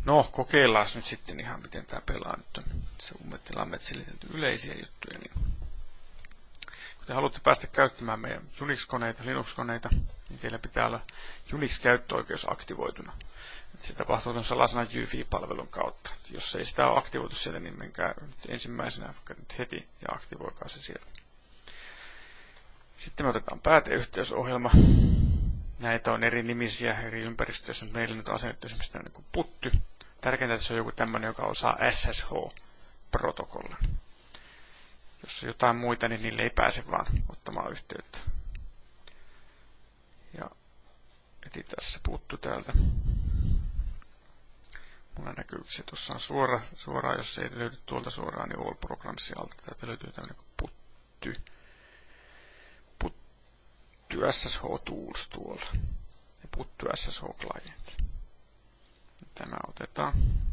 No, kokeillaan nyt sitten ihan miten tää pelaa nyt. Se ummettilammet silitelty yleisiä juttuja. Niin. Kun te haluatte päästä käyttämään meidän Unix-koneita, Linux-koneita, niin teillä pitää olla Unix-käyttöoikeus aktivoituna. Se tapahtuu tuon salasana UEFI-palvelun kautta. Jos ei sitä ole aktivoitu siellä, niin menkää ensimmäisenä nyt heti ja aktivoikaa se sieltä. Sitten me otetaan pääteyhteysohjelma. Näitä on eri nimisiä eri ympäristöissä. Meillä nyt asennettu esimerkiksi tämmöinen kuin putty. Tärkeintä, että se on joku tämmöinen, joka osaa SSH-protokollan. Jos on jotain muita, niin niille ei pääse vaan ottamaan yhteyttä. Ja etsitään se puttu täältä. Mulla näkyy, se tuossa on suoraan, jos ei löydy tuolta suoraan, niin All Programs alta. Täältä löytyy tämmöinen putty SSH Tools tuolla. Ja putty SSH Client. Tämä otetaan.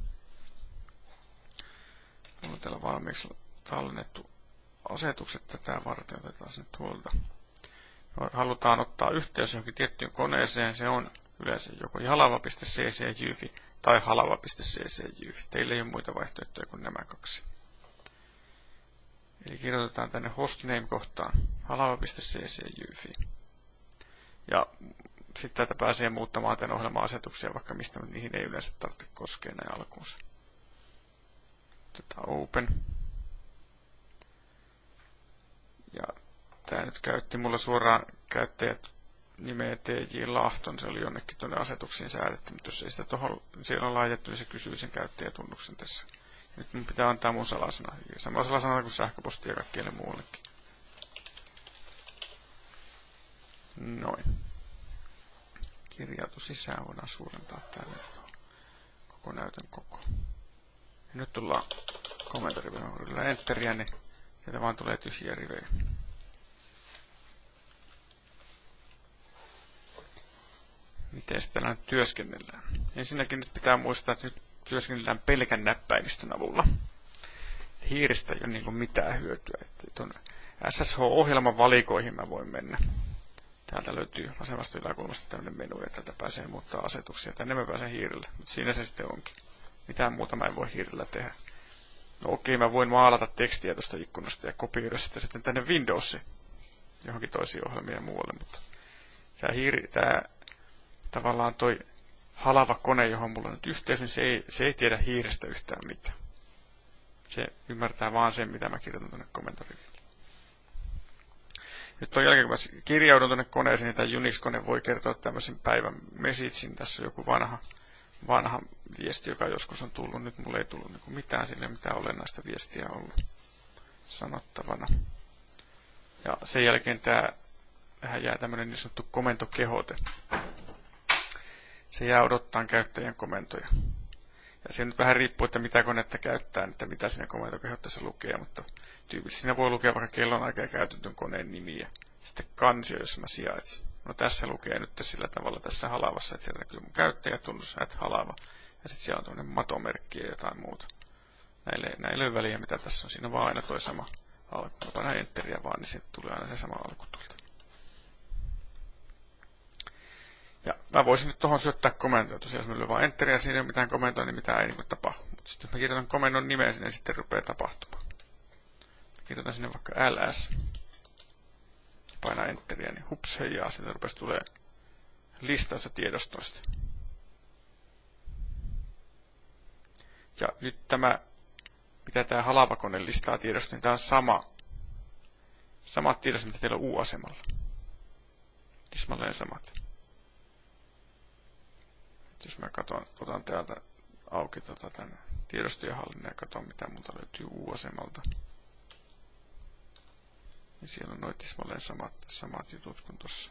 On täällä valmiiksi tallennettu asetukset tätä varten. Otetaan se nyt tuolta. Halutaan ottaa yhteys johonkin tiettyyn koneeseen. Se on yleensä joko halava.cc/jyfi tai halava.cc/jyfi. Teillä ei ole muita vaihtoehtoja kuin nämä kaksi. Eli kirjoitetaan tänne hostname-kohtaan halava.cc/jyfi. Ja sitten tätä pääsee muuttamaan tämän ohjelma-asetuksia, vaikka mistä niihin ei yleensä tarvitse koskea näin alkuunsa. Otetaan open. Ja tämä nyt käytti mulla suoraan käyttäjät nimeä TJ Lahton. Se oli jonnekin tuonne asetuksiin säädetty, mutta jos ei sitä tuohon siellä on laitettu, niin se kysyy sen käyttäjätunnuksen tässä. Ja nyt mun pitää antaa mun salasana. Samalla salasana kuin sähköpostia ja kaikkialle muuallekin. Noin. Kirjautu sisään, voidaan suurentaa tänne koko näytön koko. Ja nyt tullaan komentoriveen enteriä, niin sieltä vaan tulee tyhjiä rivejä. Miten täällä nyt työskennellään? Ensinnäkin nyt pitää muistaa, että nyt työskennellään pelkän näppäimistön avulla. Hiiristä ei ole niin kuin mitään hyötyä. Tuon SSH-ohjelman valikoihin mä voin mennä. Täältä löytyy vasemmasta yläkulmasta tämmöinen menu ja täältä pääsee muuttaa asetuksia. Tänne mä pääsen hiirillä, mutta siinä se sitten onkin. Mitään muuta mä en voi hiirillä tehdä. No okei, mä voin maalata tekstiä tuosta ikkunasta ja kopioida sitä sitten tänne Windowsiin. Johonkin toisiin ohjelmiin ja muualle, mutta tää tavallaan toi halava kone, johon mulla on nyt yhteys, niin se ei tiedä hiirestä yhtään mitään. Se ymmärtää vaan sen, mitä mä kirjoitan tuonne komentoriviin. Nyt ton jälkeen, kun mä kirjaudun tuonne koneeseen, niin tämä Unix-kone voi kertoa tämmöisen päivän messagein. Tässä on joku vanha viesti, joka joskus on tullut. Nyt mulle ei tullut niin mitään, sille mitään olennaista viestiä ollut sanottavana. Ja sen jälkeen tähän jää tämmöinen niin sanottu komentokehote. Se jää odottaa käyttäjän komentoja. Ja se nyt vähän riippuu, että mitä konetta käyttää, että mitä siinä komentokehotteessa lukee, mutta tyypillisesti siinä voi lukea vaikka kellonaika ja käytetyn koneen nimi ja sitten kansio, jossa mä sijaitsin. No tässä lukee nyt sillä tavalla tässä halavassa, että siellä näkyy mun käyttäjätunnus, @halava. Ja sitten siellä on tuollainen matomerkki ja jotain muuta. Näille ei väliä, mitä tässä on. Siinä on vaan aina toi sama alku. Mä painan enteriä vaan, niin sitten tulee aina se sama alku tuolta. Ja mä voisin nyt tuohon syöttää komentoja. Tosiaan jos mä lyön vaan enteriä, siinä ei ole mitään komentoa, niin mitään ei niin tapahdu. Mutta sitten jos mä kirjoitan komennon nimeen sinne, niin sitten rupeaa tapahtumaan. Kirjoitan sinne vaikka ls. Painaa enteriä, niin hups heijaa. Sieltä rupesi tulee listausta tiedostoista. Ja nyt tämä, mitä tämä halavakone listaa tiedostosta, niin tämä on samat tiedostot, mitä teillä on U-asemalla. Tismalleen samat. Jos mä otan täältä auki tämän tiedostojen hallinnan ja katson, mitä multa löytyy U-asemalta. Niin siellä on noin tismalleen samat jutut kuin tossa.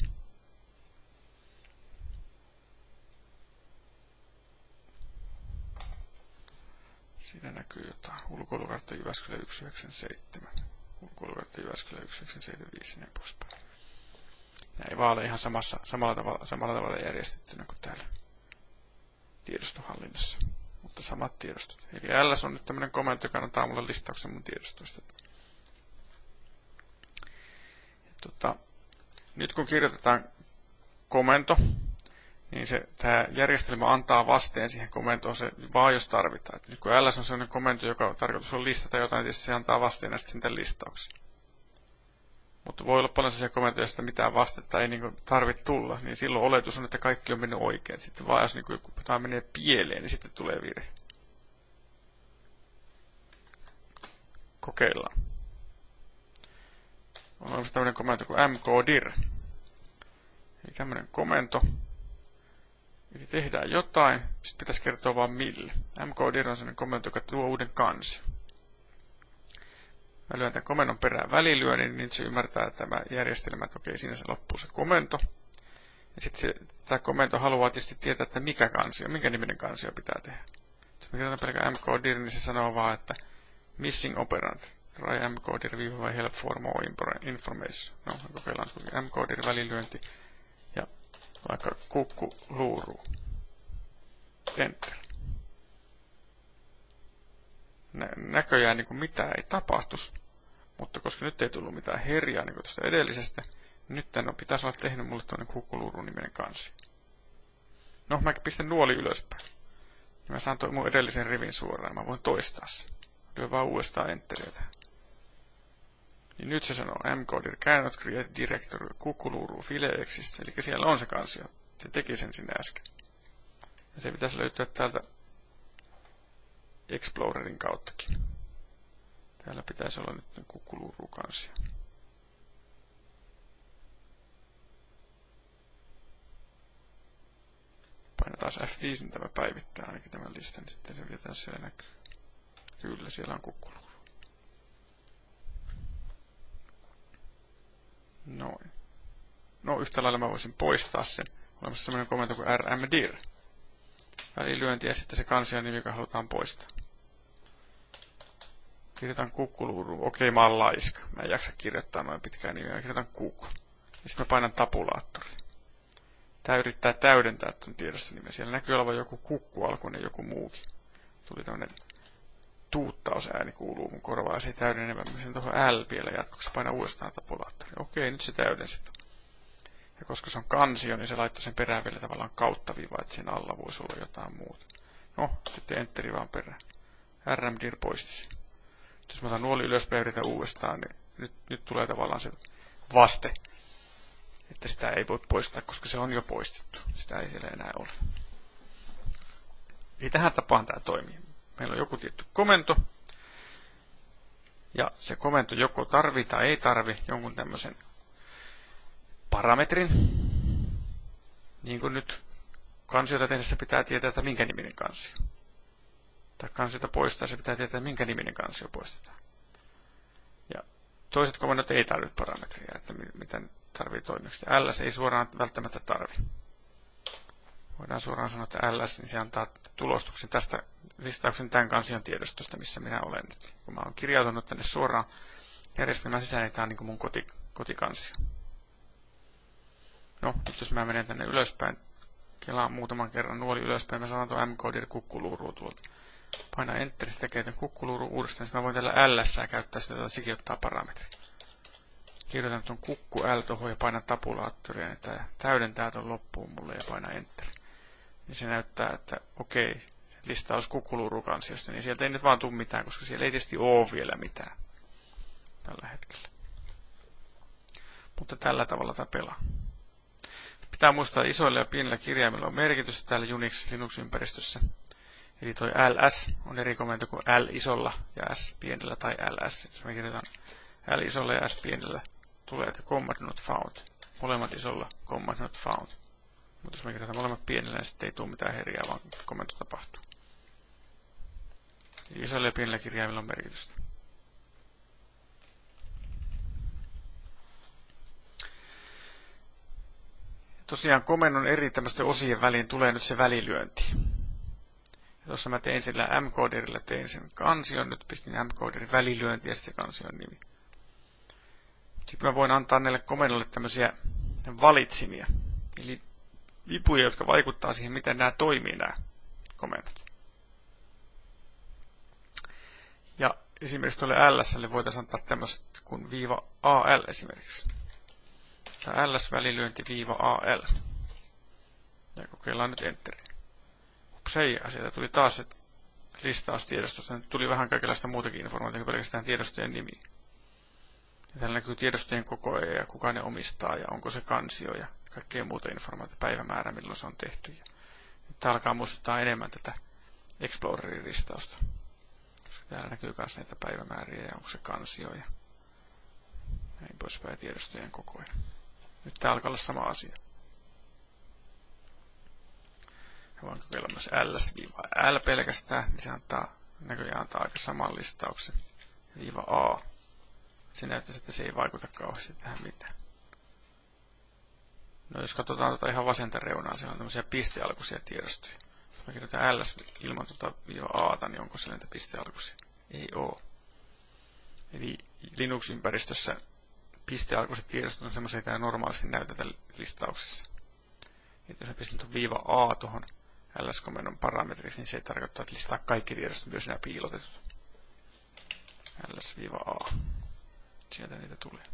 Siinä näkyy jotain. Ulkoilukartta Jyväskylä 197. Ulkoilukartta Jyväskylä 1975 ja näin poispäin. Nämä ei vaan ole ihan samalla tavalla järjestettynä kuin täällä tiedostohallinnassa, mutta samat tiedostot. Eli ls on nyt tämmöinen komento, joka antaa mulle listauksen mun tiedostoista. Nyt kun kirjoitetaan komento, niin tämä järjestelmä antaa vasteen siihen komentoon se vaan jos tarvitaan. Et nyt kun ls on sellainen komento, joka tarkoitus on listata jotain, tietysti se antaa vasteen sitten listauksen. Mutta voi olla paljon sellaisia komentoja, joista mitään vastetta ei niin tarvitse tulla, niin silloin oletus on, että kaikki on mennyt oikein. Sitten vaan jos niin jotain menee pieleen, niin sitten tulee virhe. Kokeillaan. On olemassa tämmöinen komento kuin mkdir. Eli tämmöinen komento. Eli tehdään jotain, sitten pitäisi kertoa vaan mille. Mkdir on sellainen komento, joka tuo uuden kansion. Mä lyön tämän komennon perään välilyönnin, niin se ymmärtää tämä järjestelmä, että okei, siinä se loppuu se komento. Ja sitten tämä komento haluaa tietysti tietää, että minkä niminen kansio pitää tehdä. Jos me kirjoitan pelkään mkdir, niin se sanoo vaan, että missing operand. Try mkdir-help for more information. No, me kokeillaan mkdir välilyönti ja vaikka kukku luuruu. Enter. Näköjään niin kuin mitään ei tapahtus, mutta koska nyt ei tullut mitään herjaa niin kuin tuosta edellisestä, niin nyt pitäisi olla tehnyt mulle tuonne kukkuluurun niminen kansi. No, mä pistän nuoli ylöspäin. Ja mä saan mun edellisen rivin suoraan, mä voin toistaa sen. Lyö vaan uudestaan enteriä tähän. Niin nyt se sanoo mkdir cannot create directory kukkuluuru file exist, eli siellä on se kansio. Se teki sen sinne äsken. Ja se pitäisi löytyä täältä Explorerin kauttakin. Täällä pitäisi olla nyt kukkuluurukansio. Paina taas F5, niin tämä päivittää ainakin tämän listan, niin sitten se vielä siellä näkyy. Kyllä, siellä on kukkuluuru. Noin. No, yhtä lailla mä voisin poistaa sen. Olemassa sellainen komento kuin rmdir. Välilyönti ja sitten se kansion nimi, joka halutaan poistaa. Kirjoitan kukkuluuru. Okei, mä oon laiska. Mä en jaksa kirjoittaa noin pitkään nimiä. Kirjoitan kuk. Ja sitten mä painan tabulaattori. Tää yrittää täydentää tuon tiedostonimen. Siellä näkyy olevan joku kukkualkuinen ja joku muukin. Tuli tämmönen tuuttausääni kuuluu mun korvaan ja se ei täydennä. Mä menen tuohon L vielä jatkoksi. Painan uudestaan tabulaattori. Okei, nyt se täydensi. Ja koska se on kansio, niin se laittoi sen perään vielä tavallaan kauttaviiva, että sen alla voisi olla jotain muuta. No, sitten enteri vaan perään. rmdir poisti sen. Jos mä otan nuoli ylöspäin ja yritän uudestaan, niin nyt tulee tavallaan se vaste, että sitä ei voi poistaa, koska se on jo poistettu. Sitä ei siellä enää ole. Eli tähän tapaan tämä toimii. Meillä on joku tietty komento, ja se komento joko tarvii tai ei tarvi jonkun tämmöisen parametrin. Niin kuin nyt kansiota tehdessä pitää tietää, että minkä niminen kansio. Tai kansiota poistaa, se pitää tietää, minkä niminen kansio poistetaan. Ja toiset komennot ei tarvitse parametria, että miten tarvii toimiksi. ls ei suoraan välttämättä tarvi. Voidaan suoraan sanoa, että ls, niin se antaa tulostuksen tästä listauksen tämän kansion tiedostosta, missä minä olen nyt. Kun mä olen kirjautunut tänne suoraan järjestelmän sisään, niin tämä on niin kuin mun kotikansio. No, nyt jos mä menen tänne ylöspäin, kelaan muutaman kerran nuoli ylöspäin, mä sanon tuon mkdir kukkuluuru tuolta. Paina Enter, se tekee tämän kukkuluuru uudestaan, sitten mä voin tällä ls käyttää sitä, että sekin ottaa parametri. Kirjoitan tuon kukku L tuohon ja painan tabulaattoria, niin tämä täydentää tuon loppuun mulle ja paina Enter. Niin se näyttää, että okei, listaus kukkuluurukansiosta, niin sieltä ei nyt vaan tule mitään, koska siellä ei tietysti ole vielä mitään tällä hetkellä. Mutta tällä tavalla tämä pelaa. Pitää muistaa, että isoilla ja pienillä kirjaimilla on merkitystä täällä Unix-Linux-ympäristössä. Eli toi ls on eri komento kuin l isolla ja s pienellä tai ls. Jos me kirjoitan l isolla ja s pienellä, tulee että command not found. Molemmat isolla, command not found. Mutta jos me kirjoitan molemmat pienellä, niin sitten ei tule mitään herjaa, vaan komento tapahtuu. Eli isoilla ja pienillä kirjaimilla on merkitystä. Tosiaan komennon eri tämmöisten osien väliin tulee nyt se välilyönti. Ja tuossa mä tein sillä mkdirillä, tein sen kansion, nyt pistin mkdirin välilyönti ja sitten se kansion nimi. Sitten mä voin antaa näille komennolle tämmöisiä valitsimia, eli vipuja, jotka vaikuttaa siihen, miten nämä toimii nämä komennot. Ja esimerkiksi tuolle lslle voitaisiin antaa tämmöiset kuin -al esimerkiksi. Tämä ls-välilyönti -al. Ja kokeillaan nyt Enteriä. Hupsei, sieltä tuli taas se listaus tiedostosta. Nyt tuli vähän kaikenlaista muutakin informaatiota kuin pelkästään tiedostojen nimi. Ja täällä näkyy tiedostojen kokoja ja kuka ne omistaa ja onko se kansio ja kaikkea muuta informaatiota, päivämäärä, milloin se on tehty. Ja nyt tää alkaa muistuttaa enemmän tätä Explorerin listausta. Koska täällä näkyy myös näitä päivämääriä ja onko se kansio ja näin poispäin tiedostojen kokoja. Nyt tää alkaa olla sama asia. Ja voin kokeilla myös ls-l pelkästään, niin se näköjään antaa aika saman listauksen. -a. Se näyttäisi, että se ei vaikuta kauheasti tähän mitään. No jos katsotaan tuota ihan vasenta reunaa, siellä on tämmöisiä pistealkuisia tiedostoja. Jos mä kirjoitan ls ilman -a, niin onko siellä niitä pistealkuisia? Ei oo. Eli Linux-ympäristössä pistealkuiset tiedostot on semmoisia, joita ei normaalisti näytetä listauksessa. Et jos mä pistän tuon -a tuohon ls-komennon parametriksi, niin se ei tarkoita, että listaa kaikki tiedostot, myös nämä piilotetut. ls-a. Sieltä niitä tulee.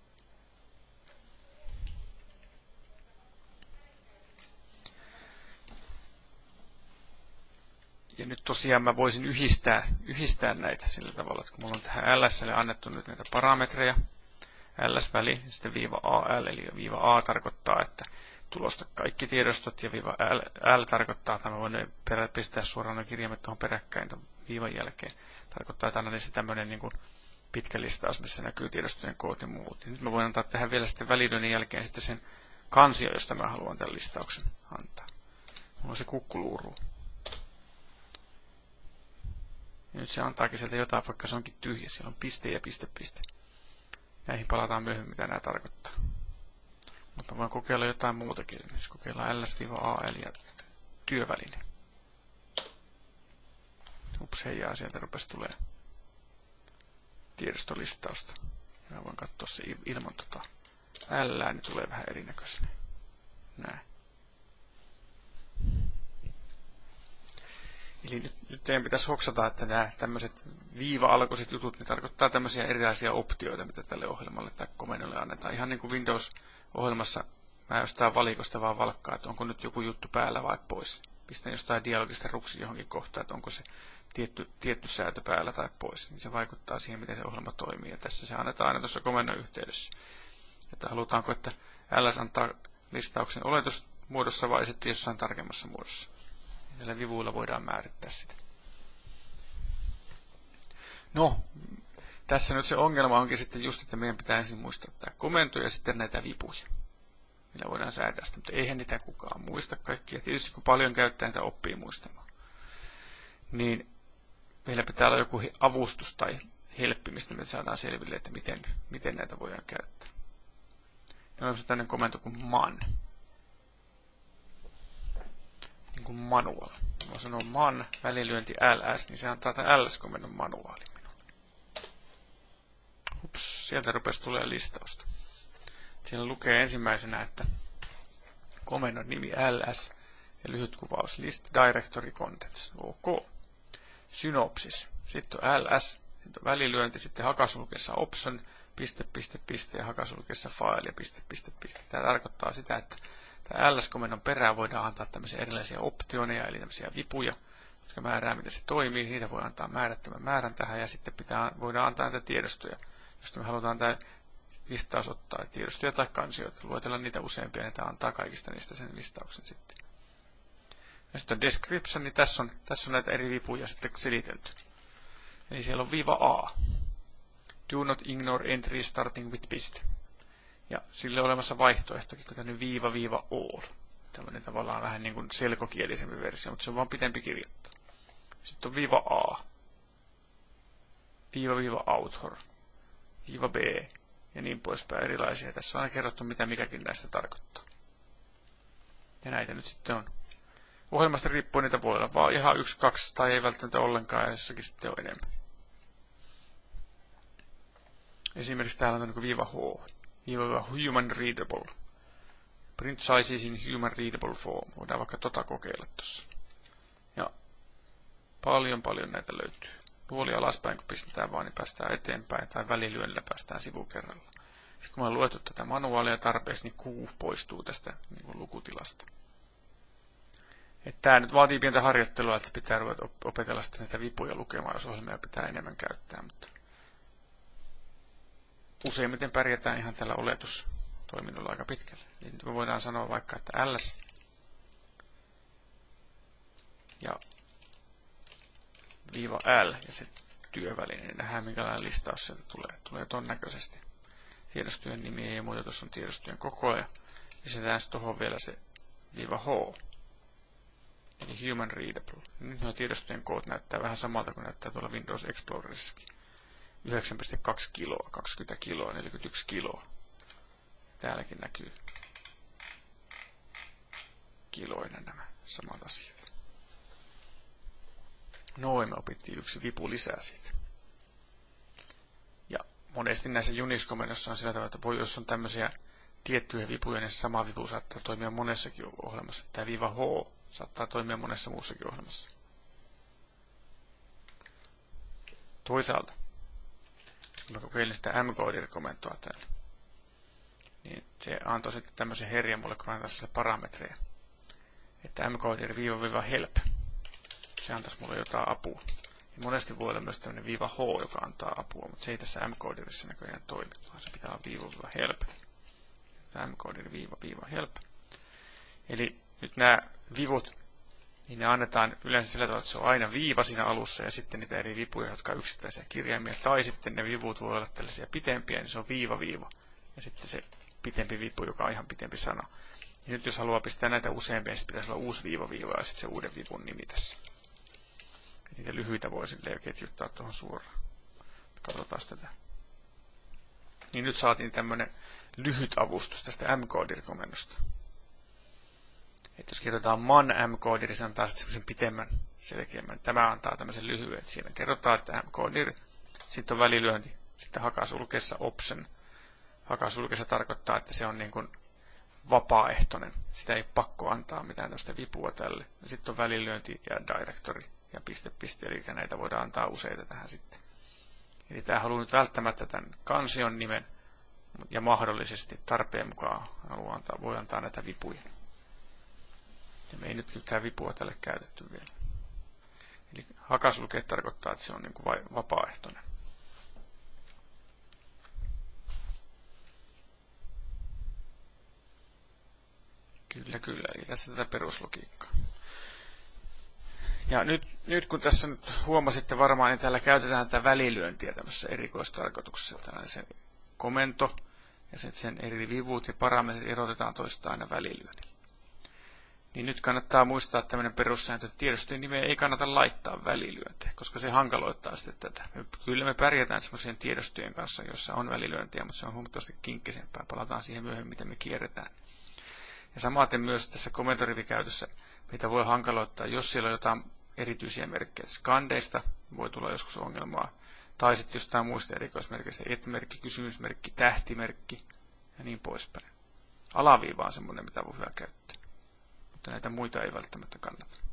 Ja nyt tosiaan mä voisin yhdistää näitä sillä tavalla, että kun mulla on tähän ls:lle annettu nyt näitä parametreja, ls-väli ja sitten -al, eli -a tarkoittaa, että tulosta kaikki tiedostot ja -l tarkoittaa, että mä voin pistää suoraan nuo kirjaimet tuohon peräkkäin tuon viivan jälkeen. Tarkoittaa, että aina niistä tämmöinen niin kuin pitkä listaus, missä näkyy tiedostojen koot ja muut. Ja nyt mä voin antaa tähän vielä sitten välilyönnin jälkeen sitten sen kansio, josta mä haluan tämän listauksen antaa. Mulla on se kukkuluuru. Ja nyt se antaakin sieltä jotain, vaikka se onkin tyhjä. Siellä on piste ja piste, piste. Näihin palataan myöhemmin, mitä nämä tarkoittaa. Mutta mä voin kokeilla jotain muutakin. Esimerkiksi kokeillaan ls-al ja työväline. Ups, heijaa, sieltä rupesi tulee tiedostolistausta. Ja mä voin katsoa se ilman L, niin tulee vähän erinäköisenä. Näin. Eli nyt teidän pitäisi hoksata, että nämä tämmöiset viiva-alkuiset jutut, ne tarkoittaa tämmöisiä erilaisia optioita, mitä tälle ohjelmalle tai komennolle annetaan. Ihan niin kuin Windows-ohjelmassa mä jostain valikosta vaan valkkaa, että onko nyt joku juttu päällä vai pois. Pistän jostain dialogista ruksi johonkin kohtaan, että onko se tietty säätö päällä tai pois. Niin se vaikuttaa siihen, miten se ohjelma toimii. Ja tässä se annetaan aina tuossa komennon yhteydessä. Että halutaanko, että ls antaa listauksen oletusmuodossa vai sitten jossain tarkemmassa muodossa. Näillä vivuilla voidaan määrittää sitä. No, tässä nyt se ongelma onkin sitten just, että meidän pitää ensin muistaa tämä komento ja sitten näitä vipuja, millä voidaan säätää sitä, mutta eihän niitä kukaan muista kaikkia. Tietysti kun paljon käyttää, niitä oppii muistamaan. Niin meillä pitää olla joku avustus tai helppi, mistä me saadaan selville, että miten näitä voidaan käyttää. Ja on tämmöinen komento kuin man. Niin kuin manual. Mä sanon man, välilyönti ls, niin se antaa tämän ls-komennon manuaalin minulle. Hups, sieltä rupesi tulee listausta. Siellä lukee ensimmäisenä, että komennon nimi ls ja lyhyt kuvaus list directory contents. OK. Synopsis. Sitten on ls, sitten on välilyönti, sitten hakasulkeessa option, piste ja hakasulkeessa file ja piste. Tämä tarkoittaa sitä, että tämä ls-komennon perään voidaan antaa tämmöisiä erilaisia optioneja, eli tämmöisiä vipuja, jotka määrää, miten se toimii. Niitä voi antaa määrättömän määrän tähän, ja sitten voidaan antaa näitä tiedostoja, josta me halutaan tämä listaus ottaa, tiedostoja tai kansioita. Luetella niitä useampia, ja tämä antaa kaikista niistä sen listauksen sitten. Ja sitten on description, niin tässä on näitä eri vipuja sitten selitelty. Eli siellä on -a. Do not ignore entry starting with piste. Ja sille on olemassa vaihtoehtokin, kun tämmöinen -all. Tällainen tavallaan vähän niin kuin selkokielisempi versio, mutta se on vaan pitempi kirjoittaa. Sitten on -a. -author. -b. Ja niin poispäin erilaisia. Tässä on aina kerrottu, mitä mikäkin näistä tarkoittaa. Ja näitä nyt sitten on. Ohjelmasta riippuen niitä voi olla vaan ihan 1, 2 tai ei välttämättä ollenkaan, ja jossakin sitten on enemmän. Esimerkiksi täällä on -h. Human readable. Print sizes in human readable form. Voidaan vaikka kokeilla tuossa. Ja paljon näitä löytyy. Nuoli alaspäin, kun pistetään vaan, niin päästään eteenpäin, tai välilyönnillä päästään sivukerralla. Sitten kun mä oon luettu tätä manuaalia tarpeeksi, niin Q poistuu tästä niin kuin lukutilasta. Tämä nyt vaatii pientä harjoittelua, että pitää ruveta opetella sitten näitä vipuja lukemaan, jos ohjelmia pitää enemmän käyttää. Mutta useimmiten pärjätään ihan tällä oletustoiminnolla aika pitkälle. Eli nyt me voidaan sanoa vaikka, että ls ja -l ja se työväline, niin nähdään minkälainen listaus sieltä tulee. Tulee ton näköisesti. Tiedostojen nimi ja muuta, tuossa on tiedostojen koko ja lisätään tuohon vielä se -h. Eli human readable. Nyt nuo tiedostojen koot näyttää vähän samalta kuin näyttää tuolla Windows Explorerissakin. 9,2 kiloa, 20 kiloa, 41 kiloa. Täälläkin näkyy kiloina nämä samat asiat. Noin me opittiin yksi vipu lisää siitä. Ja monesti näissä Unix-komennoissa on sillä tavalla, että jos on tämmöisiä tiettyjä vipuja, niin se sama vipu saattaa toimia monessakin ohjelmassa. Tämä -h saattaa toimia monessa muussakin ohjelmassa. Toisaalta, kun mä kokeilin sitä mcoder-komentoa täällä, niin se antoi sitten tämmöisen herjan mulle, kun mä antaa sille parametreja. Että mcoder -help. Se antaisi mulle jotain apua. Ja monesti voi olla myös tämmöinen -h, joka antaa apua, mutta se ei tässä mcoderissa näköjään toimi, vaan se pitää olla -help. Tämä mcoder -help. Eli nyt nämä vivut, niin ne annetaan yleensä sillä tavalla, että se on aina viiva siinä alussa ja sitten niitä eri vipuja, jotka on yksittäisiä kirjaimia. Tai sitten ne vivut voi olla tällaisia pitempiä, niin se on viiva. Ja sitten se pitempi vipu, joka on ihan pitempi sana. Ja nyt jos haluaa pistää näitä useampia, niin pitäisi olla uusi viiva ja sitten se uuden vivun nimi tässä. Ja niitä lyhyitä voi silleen ketjuttaa tuohon suoraan. Katsotaan tätä. Niin nyt saatiin tämmöinen lyhyt avustus tästä mcoder-komennosta. Että jos kirjoitetaan man mcoder, se antaa sitten semmoisen pitemmän, selkeämmän. Tämä antaa tämmöisen lyhyen. Siinä kerrotaan, että mcoder, sitten on välilyönti, sitten hakasulkeessa option. Hakasulkeessa tarkoittaa, että se on niin kuin vapaaehtoinen. Sitä ei pakko antaa mitään tästä vipua tälle. Sitten on välilyönti ja directory ja piste, eli näitä voidaan antaa useita tähän sitten. Eli tämä haluaa nyt välttämättä tämän kansion nimen ja mahdollisesti tarpeen mukaan voi antaa näitä vipuja. Ja me ei nyt kyllä vipua tälle käytetty vielä. Eli hakasulkeet tarkoittaa, että se on niin kuin vapaaehtoinen. Kyllä, eli tässä tätä peruslogiikkaa. Ja nyt kun tässä nyt huomasitte varmaan, niin täällä käytetään tätä välilyöntiä tämmöisessä erikoistarkoituksessa. Tällainen se komento ja sitten sen eri vivut ja parametrit erotetaan toistaan aina välilyönnillä. Niin nyt kannattaa muistaa tämmöinen perussääntö, että tiedostojen nimeä ei kannata laittaa välilyöntejä, koska se hankaloittaa sitten tätä. Kyllä me pärjätään semmoisien tiedostojen kanssa, joissa on välilyöntiä, mutta se on huomattavasti kinkkisempää. Palataan siihen myöhemmin, miten me kierretään. Ja samaten myös tässä komentorivikäytössä, mitä voi hankaloittaa, jos siellä on jotain erityisiä merkkejä. Skandeista voi tulla joskus ongelmaa. Tai sitten jostain muista erikoismerkistä, et-merkki, kysymysmerkki, tähtimerkki ja niin poispäin. Alaviiva on semmoinen, mitä voi hyvä käyttää. Mutta näitä muita ei välttämättä kannata.